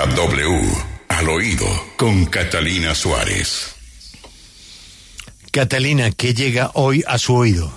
A W, al oído, con Catalina Suárez. Catalina, ¿qué llega hoy a su oído?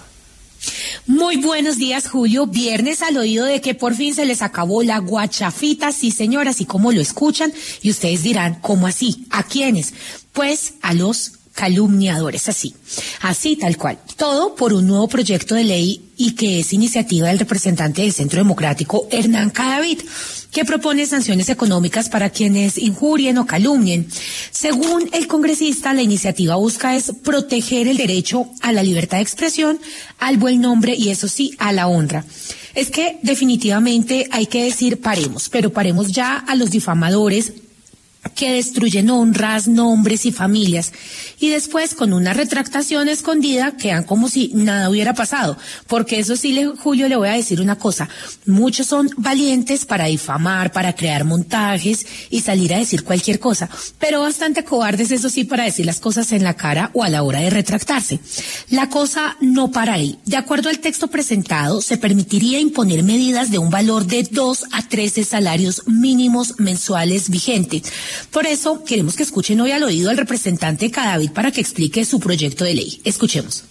Muy buenos días, Julio. Viernes al oído de que por fin se les acabó la guachafita, sí señora, así como lo escuchan. Y ustedes dirán, ¿cómo así? ¿A quiénes? Pues a los calumniadores, así tal cual. Todo por un nuevo proyecto de ley y que es iniciativa del representante del Centro Democrático, Hernán Cadavid, que propone sanciones económicas para quienes injurien o calumnien. Según el congresista, la iniciativa busca es proteger el derecho a la libertad de expresión, al buen nombre y eso sí, a la honra. Es que definitivamente hay que decir paremos, pero paremos ya a los difamadores que destruyen honras, nombres y familias, y después con una retractación escondida quedan como si nada hubiera pasado, porque eso sí, Julio, le voy a decir una cosa, muchos son valientes para difamar, para crear montajes y salir a decir cualquier cosa, pero bastante cobardes, eso sí, para decir las cosas en la cara o a la hora de retractarse. La cosa no para ahí. De acuerdo al texto presentado, se permitiría imponer medidas de un valor de 2 a 13 salarios mínimos mensuales vigentes. Por eso queremos que escuchen hoy al oído al representante Cadavid para que explique su proyecto de ley. Escuchemos.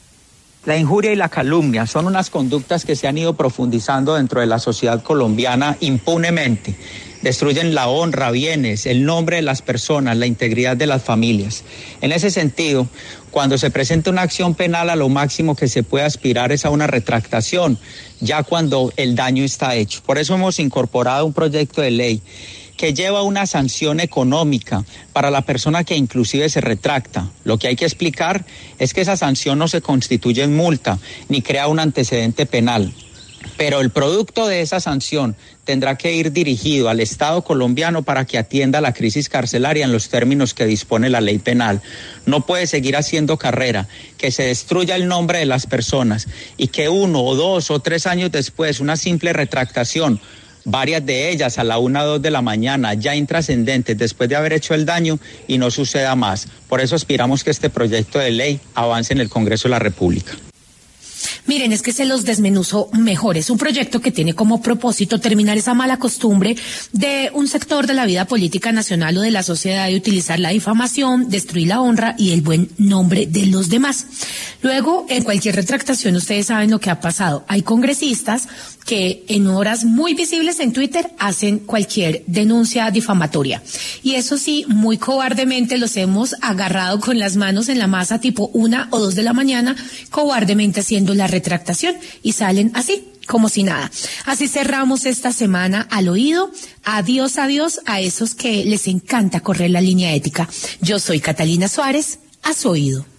La injuria y la calumnia son unas conductas que se han ido profundizando dentro de la sociedad colombiana impunemente. Destruyen la honra, bienes, el nombre de las personas, la integridad de las familias. En ese sentido, cuando se presenta una acción penal, a lo máximo que se puede aspirar es a una retractación, ya cuando el daño está hecho. Por eso hemos incorporado un proyecto de ley que lleva una sanción económica para la persona que inclusive se retracta. Lo que hay que explicar es que esa sanción no se constituye en multa ni crea un antecedente penal, pero el producto de esa sanción tendrá que ir dirigido al Estado colombiano para que atienda la crisis carcelaria en los términos que dispone la ley penal. No puede seguir haciendo carrera, que se destruya el nombre de las personas y que 1 o 2 o 3 años después una simple retractación, varias de ellas a la 1 o 2 de la mañana, ya intrascendentes después de haber hecho el daño y no suceda más. Por eso aspiramos que este proyecto de ley avance en el Congreso de la República. Miren, es que se los desmenuzo mejor. Es un proyecto que tiene como propósito terminar esa mala costumbre de un sector de la vida política nacional o de la sociedad de utilizar la difamación, destruir la honra y el buen nombre de los demás. Luego, en cualquier retractación, ustedes saben lo que ha pasado. Hay congresistas que en horas muy visibles en Twitter hacen cualquier denuncia difamatoria. Y eso sí, muy cobardemente los hemos agarrado con las manos en la masa tipo 1 o 2 de la mañana, cobardemente haciendo la retractación y salen así, como si nada. Así cerramos esta semana al oído. Adiós, adiós a esos que les encanta correr la línea ética. Yo soy Catalina Suárez, a su oído.